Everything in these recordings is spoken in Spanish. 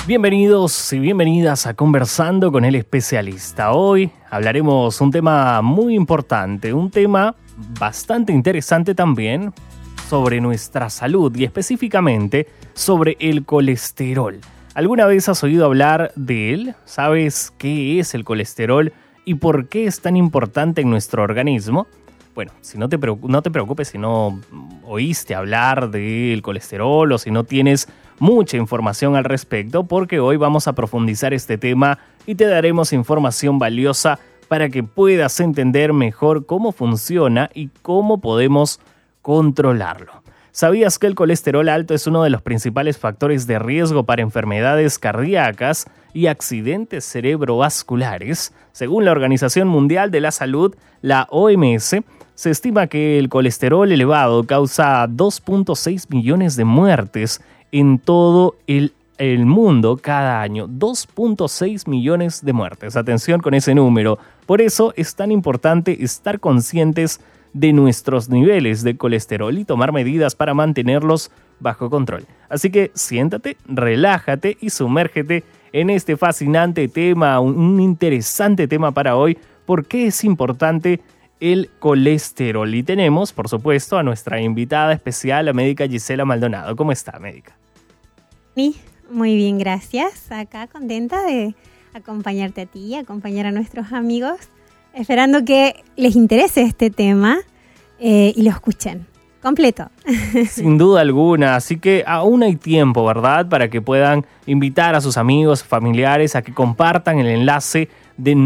Bienvenidos y bienvenidas a Conversando con el Especialista. Hoy hablaremos un tema muy importante, un tema bastante interesante también sobre nuestra salud y específicamente sobre el colesterol. ¿Alguna vez has oído hablar de él? ¿Sabes qué es el colesterol y por qué es tan importante en nuestro organismo? Bueno, si no te preocupes si no oíste hablar del colesterol o si no tienes mucha información al respecto, porque hoy vamos a profundizar este tema y te daremos información valiosa para que puedas entender mejor cómo funciona y cómo podemos controlarlo. ¿Sabías que el colesterol alto es uno de los principales factores de riesgo para enfermedades cardíacas y accidentes cerebrovasculares? Según la Organización Mundial de la Salud, la OMS, se estima que el colesterol elevado causa 2.6 millones de muertes en todo el mundo cada año. 2.6 millones de muertes. Atención con ese número. Por eso es tan importante estar conscientes de nuestros niveles de colesterol y tomar medidas para mantenerlos bajo control. Así que siéntate, relájate y sumérgete en este fascinante tema, un interesante tema para hoy. ¿Por qué es importante el colesterol? Y tenemos, por supuesto, a nuestra invitada especial, la médica Gisela Maldonado. ¿Cómo está, médica? Muy bien, gracias. Acá contenta de acompañarte a ti y acompañar a nuestros amigos, esperando que les interese este tema y lo escuchen completo. Sin duda alguna, así que aún hay tiempo, ¿verdad? Para que puedan invitar a sus amigos, familiares a que compartan el enlace de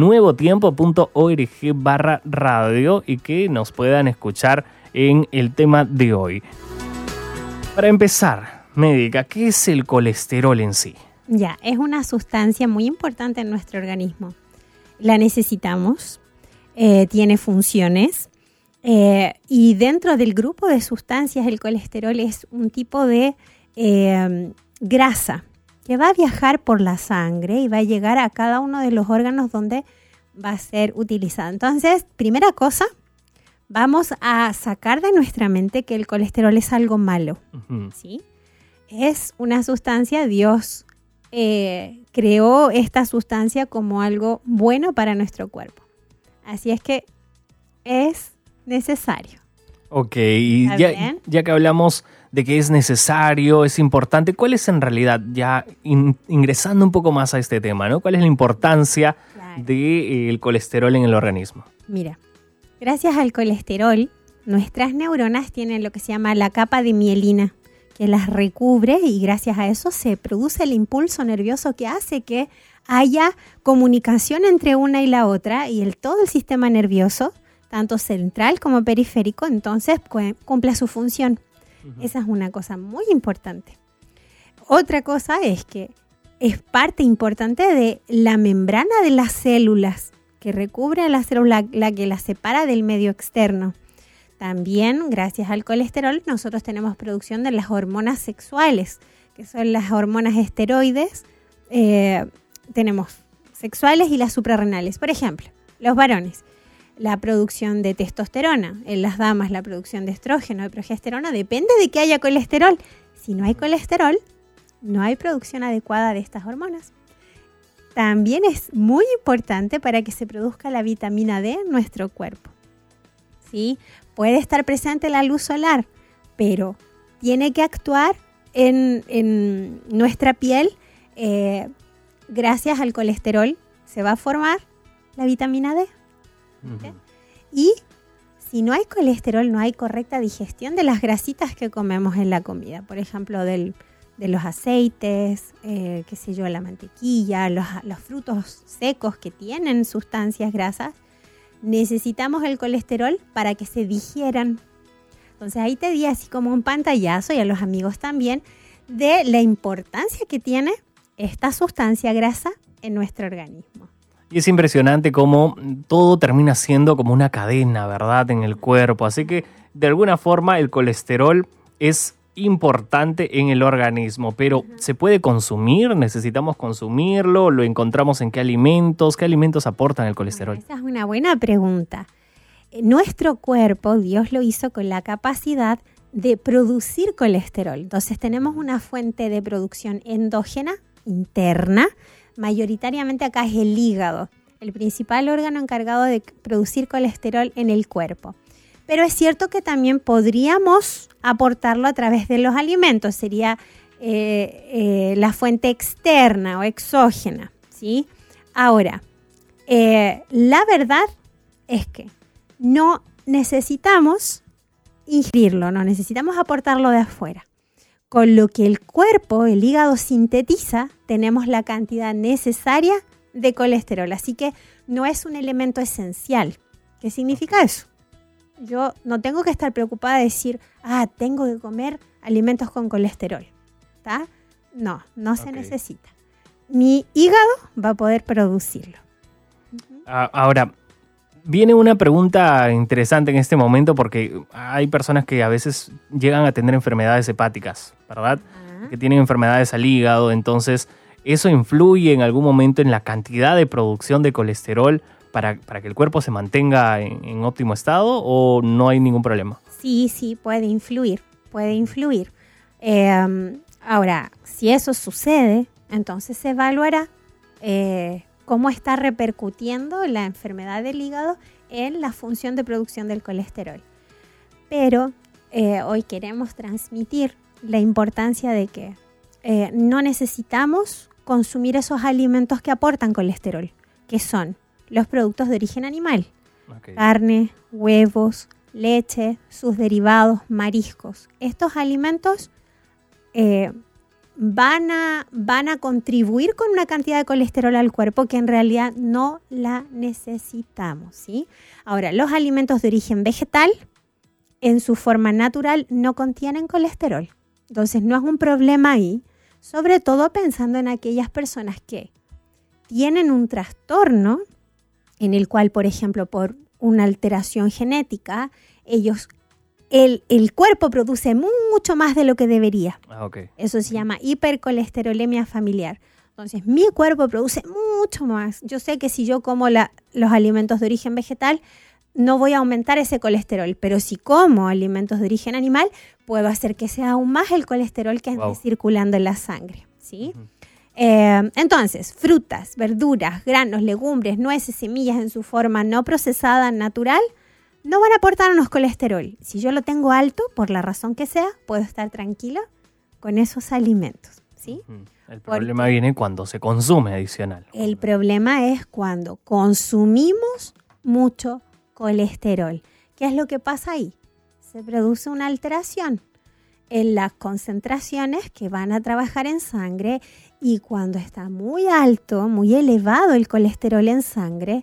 nuevotiempo.org/radio y que nos puedan escuchar en el tema de hoy. Para empezar, médica, ¿qué es el colesterol en sí? Ya, es una sustancia muy importante en nuestro organismo. La necesitamos, tiene funciones y dentro del grupo de sustancias el colesterol es un tipo de grasa que va a viajar por la sangre y va a llegar a cada uno de los órganos donde va a ser utilizado. Entonces, primera cosa, vamos a sacar de nuestra mente que el colesterol es algo malo, ¿sí? Es una sustancia, Dios creó esta sustancia como algo bueno para nuestro cuerpo. Así es que es necesario. Ok, y ya que hablamos de que es necesario, es importante, ¿cuál es en realidad, ya ingresando un poco más a este tema, ¿no? ¿Cuál es la importancia del colesterol en el organismo? Mira, gracias al colesterol, nuestras neuronas tienen lo que se llama la capa de mielina, que las recubre y gracias a eso se produce el impulso nervioso que hace que haya comunicación entre una y la otra y todo el sistema nervioso, tanto central como periférico, entonces cumple su función. Esa es una cosa muy importante. Otra cosa es que es parte importante de la membrana de las células que recubre a la célula, la que la separa del medio externo. También, gracias al colesterol, nosotros tenemos producción de las hormonas sexuales, que son las hormonas esteroides. Tenemos sexuales y las suprarrenales. Por ejemplo, los varones, la producción de testosterona. En las damas, la producción de estrógeno y progesterona. Depende de que haya colesterol. Si no hay colesterol, no hay producción adecuada de estas hormonas. También es muy importante para que se produzca la vitamina D en nuestro cuerpo. ¿Sí? Puede estar presente la luz solar, pero tiene que actuar en nuestra piel. Gracias al colesterol se va a formar la vitamina D. ¿Sí? Y si no hay colesterol, no hay correcta digestión de las grasitas que comemos en la comida. Por ejemplo, de los aceites, la mantequilla, los frutos secos que tienen sustancias grasas. Necesitamos el colesterol para que se digieran. Entonces ahí te di así como un pantallazo y a los amigos también de la importancia que tiene esta sustancia grasa en nuestro organismo. Y es impresionante cómo todo termina siendo como una cadena, ¿verdad?, en el cuerpo. Así que, de alguna forma, el colesterol es importante en el organismo. Pero, ¿se puede consumir? ¿Necesitamos consumirlo? ¿Lo encontramos en qué alimentos? ¿Qué alimentos aportan el colesterol? Esa es una buena pregunta. Nuestro cuerpo, Dios lo hizo con la capacidad de producir colesterol. Entonces, tenemos una fuente de producción endógena interna. Mayoritariamente acá es el hígado, el principal órgano encargado de producir colesterol en el cuerpo. Pero es cierto que también podríamos aportarlo a través de los alimentos, sería la fuente externa o exógena, ¿sí? Ahora, la verdad es que no necesitamos ingerirlo, no necesitamos aportarlo de afuera. Con lo que el cuerpo, el hígado sintetiza, tenemos la cantidad necesaria de colesterol. Así que no es un elemento esencial. ¿Qué significa eso? Yo no tengo que estar preocupada de decir, tengo que comer alimentos con colesterol. ¿Está? No se necesita. Mi hígado va a poder producirlo. Ahora, viene una pregunta interesante en este momento porque hay personas que a veces llegan a tener enfermedades hepáticas, ¿verdad? Que tienen enfermedades al hígado, entonces ¿eso influye en algún momento en la cantidad de producción de colesterol para que el cuerpo se mantenga en óptimo estado o no hay ningún problema? Sí, puede influir. Ahora, si eso sucede, entonces se evaluará cómo está repercutiendo la enfermedad del hígado en la función de producción del colesterol. Pero hoy queremos transmitir la importancia de que no necesitamos consumir esos alimentos que aportan colesterol, que son los productos de origen animal, carne, huevos, leche, sus derivados, mariscos. Estos alimentos van a contribuir con una cantidad de colesterol al cuerpo que en realidad no la necesitamos, ¿sí? Ahora, los alimentos de origen vegetal, en su forma natural, no contienen colesterol. Entonces, no es un problema ahí, sobre todo pensando en aquellas personas que tienen un trastorno en el cual, por ejemplo, por una alteración genética, el cuerpo produce mucho más de lo que debería. Eso se llama hipercolesterolemia familiar. Entonces, mi cuerpo produce mucho más. Yo sé que si yo como los alimentos de origen vegetal, no voy a aumentar ese colesterol, pero si como alimentos de origen animal, puedo hacer que sea aún más el colesterol que ande circulando en la sangre, ¿sí? Entonces, frutas, verduras, granos, legumbres, nueces, semillas en su forma no procesada, natural, no van a aportarnos colesterol. Si yo lo tengo alto, por la razón que sea, puedo estar tranquila con esos alimentos, ¿sí? El problema viene cuando se consume adicional. El problema es cuando consumimos mucho colesterol. ¿Qué es lo que pasa ahí? Se produce una alteración en las concentraciones que van a trabajar en sangre y cuando está muy alto, muy elevado el colesterol en sangre,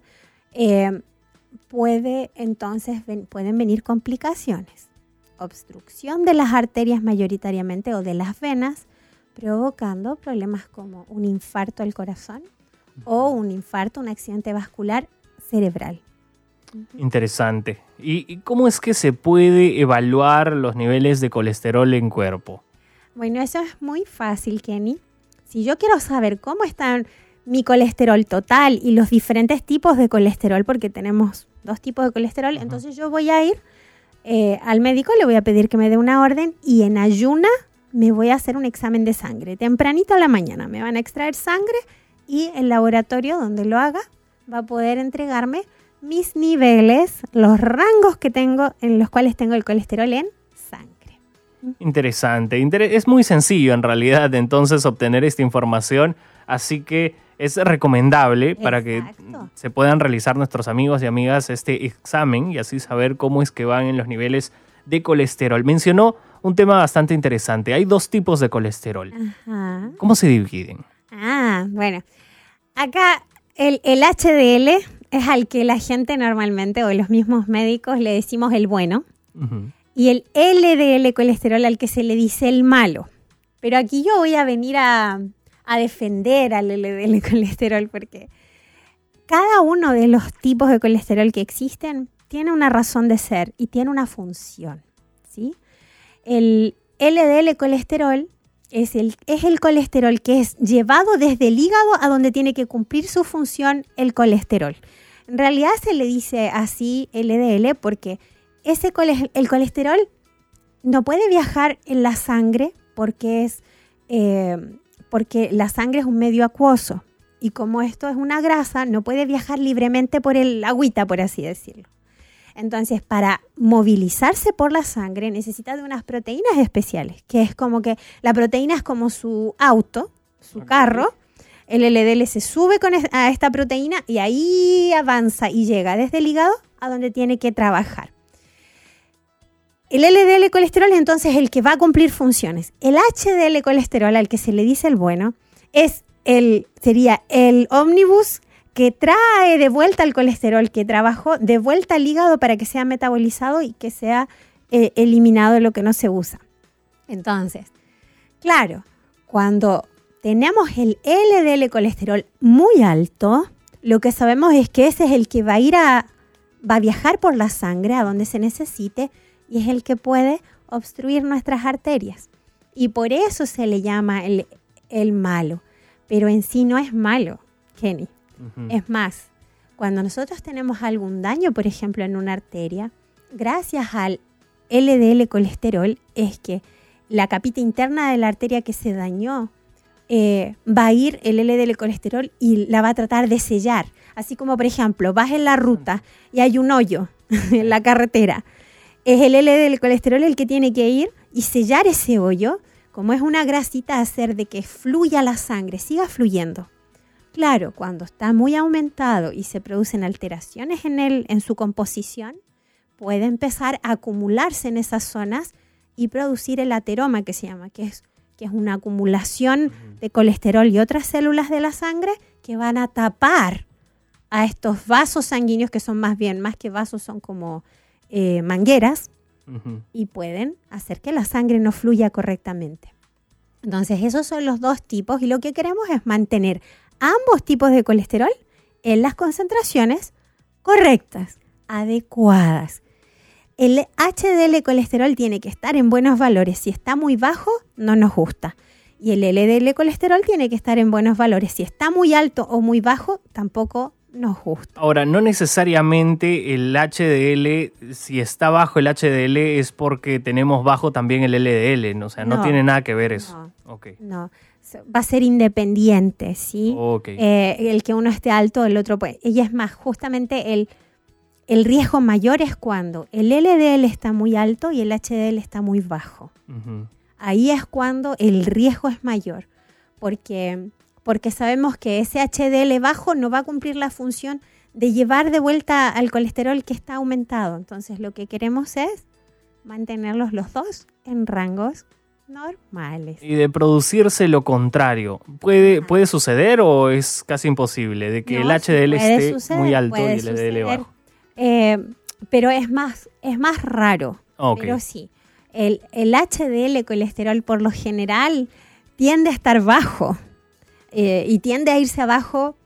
pueden venir complicaciones. Obstrucción de las arterias mayoritariamente o de las venas, provocando problemas como un infarto al corazón o un infarto, un accidente vascular cerebral. Interesante. ¿Y cómo es que se puede evaluar los niveles de colesterol en cuerpo? Bueno, eso es muy fácil, Kenny. Si yo quiero saber cómo está mi colesterol total y los diferentes tipos de colesterol, porque tenemos 2 tipos de colesterol, entonces yo voy a ir al médico, le voy a pedir que me dé una orden y en ayuna me voy a hacer un examen de sangre. Tempranito a la mañana me van a extraer sangre y el laboratorio donde lo haga va a poder entregarme mis niveles, los rangos que tengo, en los cuales tengo el colesterol en sangre. Interesante. Es muy sencillo en realidad entonces obtener esta información, así que es recomendable para que se puedan realizar nuestros amigos y amigas este examen y así saber cómo es que van en los niveles de colesterol. Mencionó un tema bastante interesante. Hay 2 tipos de colesterol. Ajá. ¿Cómo se dividen? Bueno. Acá el HDL es al que la gente normalmente o los mismos médicos le decimos el bueno. Y el LDL colesterol al que se le dice el malo. Pero aquí yo voy a venir a defender al LDL colesterol porque cada uno de los tipos de colesterol que existen tiene una razón de ser y tiene una función, ¿sí? El LDL colesterol es el colesterol que es llevado desde el hígado a donde tiene que cumplir su función el colesterol. En realidad se le dice así LDL porque el colesterol no puede viajar en la sangre porque porque la sangre es un medio acuoso y como esto es una grasa, no puede viajar libremente por el agüita, por así decirlo. Entonces, para movilizarse por la sangre necesita de unas proteínas especiales, que es como que la proteína es como su auto, su carro. El LDL se sube a esta proteína y ahí avanza y llega desde el hígado a donde tiene que trabajar. El LDL colesterol es entonces el que va a cumplir funciones. El HDL colesterol, al que se le dice el bueno, sería el ómnibus que trae de vuelta el colesterol que trabajó de vuelta al hígado para que sea metabolizado y que sea eliminado lo que no se usa. Entonces, claro, cuando tenemos el LDL colesterol muy alto, lo que sabemos es que ese es el que va a viajar por la sangre a donde se necesite y es el que puede obstruir nuestras arterias. Y por eso se le llama el malo. Pero en sí no es malo, Kenny. Uh-huh. Es más, cuando nosotros tenemos algún daño, por ejemplo, en una arteria, gracias al LDL colesterol es que la capita interna de la arteria que se dañó va a ir el LDL colesterol y la va a tratar de sellar. Así como, por ejemplo, vas en la ruta y hay un hoyo en la carretera. Es el LDL colesterol el que tiene que ir y sellar ese hoyo, como es una grasita, hacer de que fluya la sangre, siga fluyendo. Claro, cuando está muy aumentado y se producen alteraciones en su composición, puede empezar a acumularse en esas zonas y producir el ateroma, que se llama, que es una acumulación de colesterol y otras células de la sangre que van a tapar a estos vasos sanguíneos, que son más que vasos, son como mangueras, uh-huh, y pueden hacer que la sangre no fluya correctamente. Entonces, esos son los dos tipos y lo que queremos es mantener ambos tipos de colesterol en las concentraciones correctas, adecuadas. El HDL colesterol tiene que estar en buenos valores. Si está muy bajo, no nos gusta. Y el LDL colesterol tiene que estar en buenos valores. Si está muy alto o muy bajo, tampoco nos gusta. Ahora, no necesariamente el HDL, si está bajo el HDL es porque tenemos bajo también el LDL, ¿no? O sea, no tiene nada que ver eso. Okay. No, va a ser independiente, ¿sí? Okay. El que uno esté alto, el otro puede. Y es más, justamente el riesgo mayor es cuando el LDL está muy alto y el HDL está muy bajo. Uh-huh. Ahí es cuando el riesgo es mayor, porque sabemos que ese HDL bajo no va a cumplir la función de llevar de vuelta al colesterol que está aumentado. Entonces, lo que queremos es mantenerlos los dos en rangos normales. Y de producirse lo contrario, ¿puede suceder o es casi imposible de que el HDL esté muy alto y el LDL bajo? Pero es más raro. Okay. Pero sí, el HDL colesterol por lo general tiende a estar bajo y tiende a irse abajo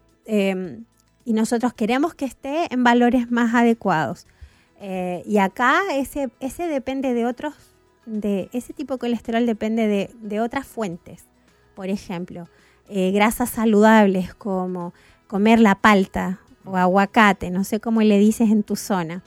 y nosotros queremos que esté en valores más adecuados. Y acá ese depende de ese tipo de colesterol depende de otras fuentes. Por ejemplo, grasas saludables como comer la palta o aguacate, no sé cómo le dices en tu zona,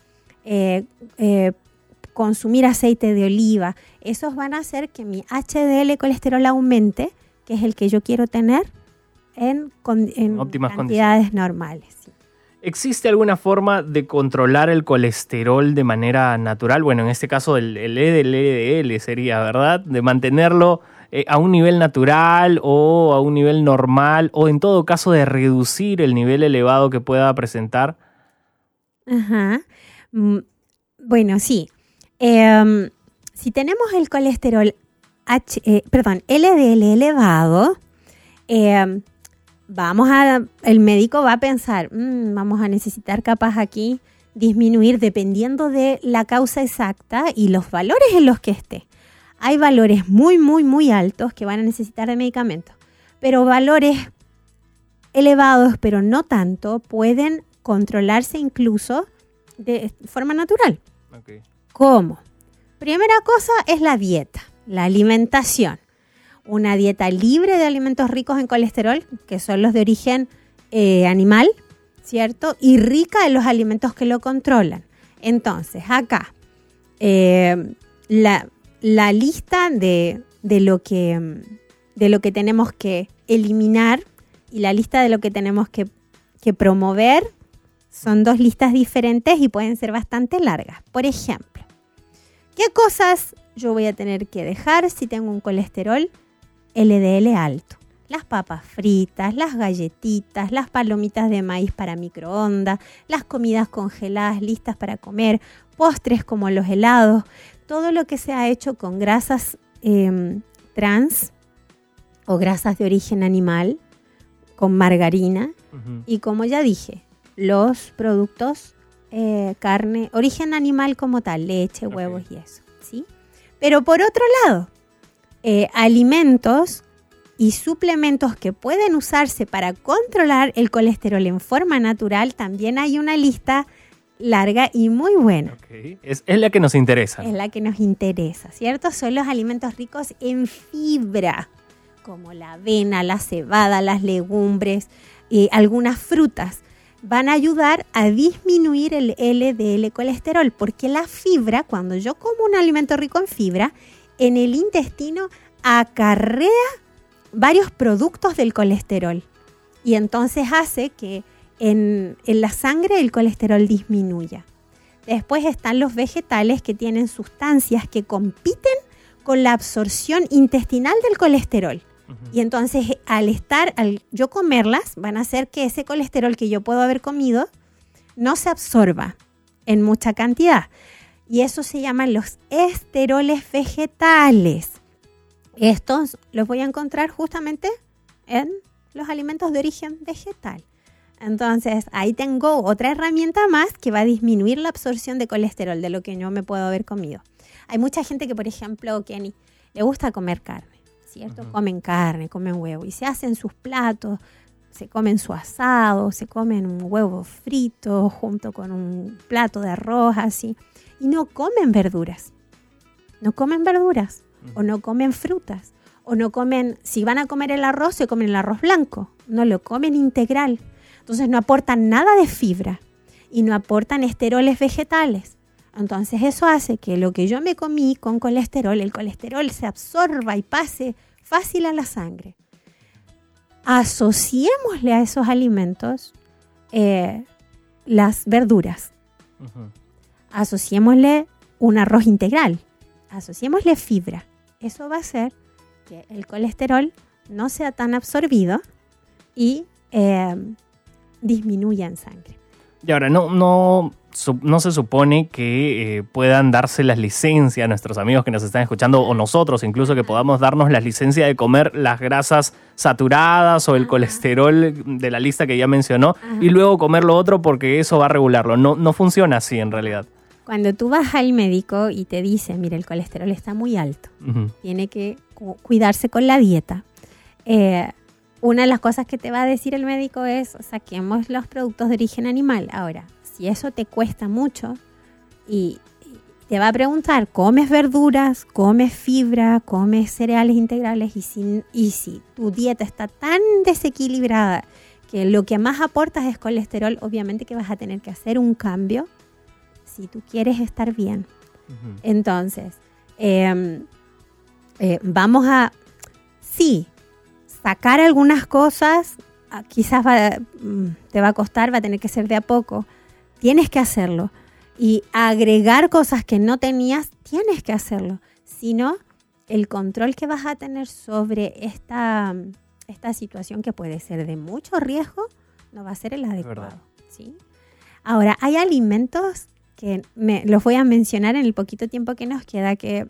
consumir aceite de oliva, esos van a hacer que mi HDL colesterol aumente, que es el que yo quiero tener en óptimas cantidades normales. Sí. ¿Existe alguna forma de controlar el colesterol de manera natural? Bueno, en este caso el LDL sería, ¿verdad? De mantenerlo a un nivel natural o a un nivel normal o en todo caso de reducir el nivel elevado que pueda presentar. Ajá. Bueno, sí. Si tenemos el colesterol LDL elevado, el médico va a pensar, vamos a necesitar capaz aquí disminuir dependiendo de la causa exacta y los valores en los que esté. Hay valores muy, muy, muy altos que van a necesitar de medicamentos, pero valores elevados, pero no tanto, pueden controlarse incluso de forma natural. Okay. ¿Cómo? Primera cosa es la dieta, la alimentación. Una dieta libre de alimentos ricos en colesterol, que son los de origen animal, ¿cierto? Y rica en los alimentos que lo controlan. Entonces, acá, la lista de lo que de lo que tenemos que eliminar y la lista de lo que tenemos que promover son 2 listas diferentes y pueden ser bastante largas. Por ejemplo, ¿qué cosas yo voy a tener que dejar si tengo un colesterol LDL alto? Las papas fritas, las galletitas, las palomitas de maíz para microondas, las comidas congeladas listas para comer, postres como los helados, todo lo que se ha hecho con grasas trans o grasas de origen animal, con margarina. Y como ya dije, los productos carne, origen animal como tal, leche, huevos y eso, ¿sí? Pero por otro lado, alimentos y suplementos que pueden usarse para controlar el colesterol en forma natural, también hay una lista larga y muy buena. Okay. Es la que nos interesa. Es la que nos interesa, ¿cierto? Son los alimentos ricos en fibra, como la avena, la cebada, las legumbres, algunas frutas. Van a ayudar a disminuir el LDL colesterol, porque la fibra, cuando yo como un alimento rico en fibra, en el intestino acarrea varios productos del colesterol y entonces hace que en la sangre el colesterol disminuya. Después están los vegetales que tienen sustancias que compiten con la absorción intestinal del colesterol. Y entonces al yo comerlas van a hacer que ese colesterol que yo puedo haber comido no se absorba en mucha cantidad. Y eso se llaman los esteroles vegetales. Estos los voy a encontrar justamente en los alimentos de origen vegetal. Entonces, ahí tengo otra herramienta más que va a disminuir la absorción de colesterol de lo que yo me puedo haber comido. Hay mucha gente que, por ejemplo, Kenny, le gusta comer carne, ¿cierto? Comen carne, comen huevo y se hacen sus platos, se comen su asado, se comen un huevo frito junto con un plato de arroz, así, y no comen verduras. No comen verduras. O no comen frutas, o no comen, si van a comer el arroz, se comen el arroz blanco, no lo comen integral. Entonces no aportan nada de fibra y no aportan esteroles vegetales. Entonces eso hace que lo que yo me comí con colesterol, el colesterol se absorba y pase fácil a la sangre. Asociémosle a esos alimentos las verduras. Asociémosle un arroz integral. Asociémosle fibra. Eso va a hacer que el colesterol no sea tan absorbido y disminuya en sangre. Y ahora, no se supone que puedan darse las licencias a nuestros amigos que nos están escuchando o nosotros incluso que podamos darnos las licencias de comer las grasas saturadas o el colesterol de la lista que ya mencionó y luego comer lo otro porque eso va a regularlo. No funciona así en realidad. Cuando tú vas al médico y te dice, mira, el colesterol está muy alto, tiene que cuidarse con la dieta. Una de las cosas que te va a decir el médico es, saquemos los productos de origen animal. Ahora, si eso te cuesta mucho y te va a preguntar, ¿comes verduras? ¿Comes fibra? ¿Comes cereales integrales? Y si tu dieta está tan desequilibrada que lo que más aportas es colesterol, obviamente que vas a tener que hacer un cambio si tú quieres estar bien. Entonces, vamos a, sí, sacar algunas cosas, quizás te va a costar, va a tener que ser de a poco. Tienes que hacerlo. Y agregar cosas que no tenías, tienes que hacerlo. Si no, el control que vas a tener sobre esta situación que puede ser de mucho riesgo, no va a ser el adecuado. ¿Sí? Ahora, hay alimentos que los voy a mencionar en el poquito tiempo que nos queda, que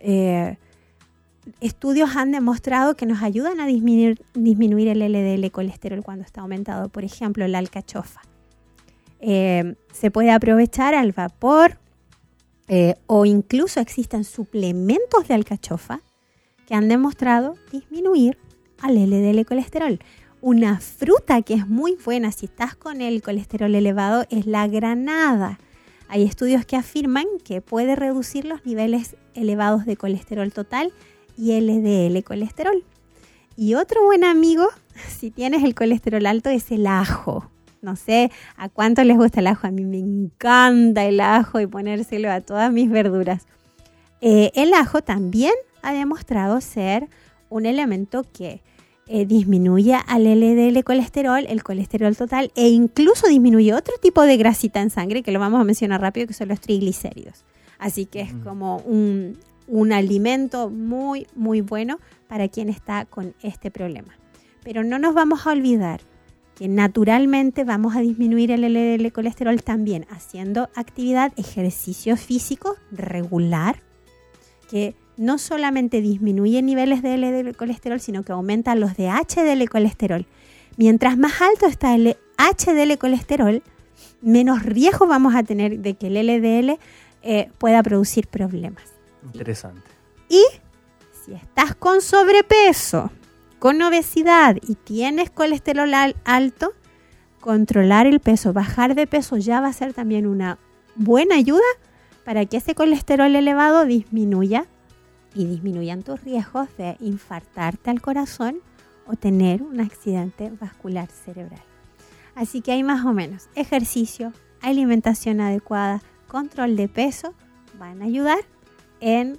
estudios han demostrado que nos ayudan a disminuir el LDL colesterol cuando está aumentado. Por ejemplo, la alcachofa. Se puede aprovechar al vapor o incluso existen suplementos de alcachofa que han demostrado disminuir al LDL colesterol. Una fruta que es muy buena si estás con el colesterol elevado es la granada. Hay estudios que afirman que puede reducir los niveles elevados de colesterol total y LDL colesterol. Y otro buen amigo, si tienes el colesterol alto, es el ajo. No sé a cuánto les gusta el ajo. A mí me encanta el ajo y ponérselo a todas mis verduras. El ajo también ha demostrado ser un elemento que disminuye al LDL colesterol, el colesterol total, e incluso disminuye otro tipo de grasita en sangre, que lo vamos a mencionar rápido, que son los triglicéridos. Así que es como un alimento muy, muy bueno para quien está con este problema. Pero no nos vamos a olvidar que naturalmente vamos a disminuir el LDL colesterol también haciendo actividad, ejercicio físico regular, que no solamente disminuye niveles de LDL colesterol, sino que aumenta los de HDL colesterol. Mientras más alto está el HDL colesterol, menos riesgo vamos a tener de que el LDL pueda producir problemas. Interesante. Y si estás con sobrepeso, con obesidad y tienes colesterol alto, controlar el peso, bajar de peso ya va a ser también una buena ayuda para que ese colesterol elevado disminuya y disminuyan tus riesgos de infartarte al corazón o tener un accidente vascular cerebral. Así que hay más o menos ejercicio, alimentación adecuada, control de peso, van a ayudar en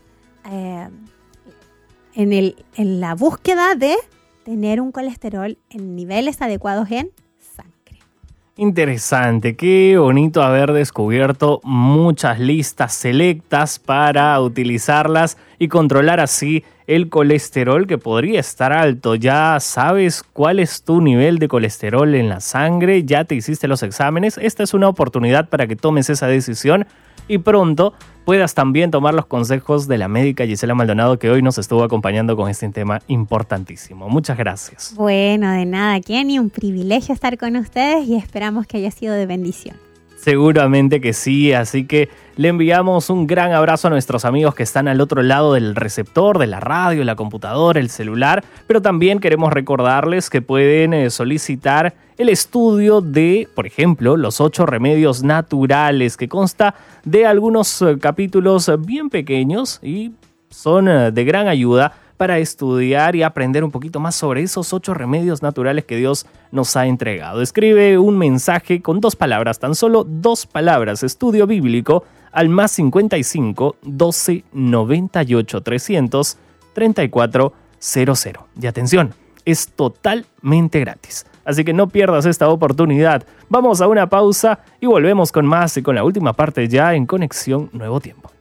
la búsqueda de tener un colesterol en niveles adecuados en sangre. Interesante, qué bonito haber descubierto muchas listas selectas para utilizarlas y controlar así el colesterol que podría estar alto. Ya sabes cuál es tu nivel de colesterol en la sangre, ya te hiciste los exámenes. Esta es una oportunidad para que tomes esa decisión y pronto puedas también tomar los consejos de la médica Gisela Maldonado, que hoy nos estuvo acompañando con este tema importantísimo. Muchas gracias. Bueno, de nada, Kenny, un privilegio estar con ustedes y esperamos que haya sido de bendición. Seguramente que sí, así que le enviamos un gran abrazo a nuestros amigos que están al otro lado del receptor, de la radio, la computadora, el celular, pero también queremos recordarles que pueden solicitar el estudio de, por ejemplo, los 8 remedios naturales, que consta de algunos capítulos bien pequeños y son de gran ayuda para estudiar y aprender un poquito más sobre esos 8 remedios naturales que Dios nos ha entregado. Escribe un mensaje con 2 palabras, tan solo 2 palabras, estudio bíblico, al +55 12 98 300 34 00. Y atención, es totalmente gratis. Así que no pierdas esta oportunidad. Vamos a una pausa y volvemos con más y con la última parte ya en Conexión Nuevo Tiempo.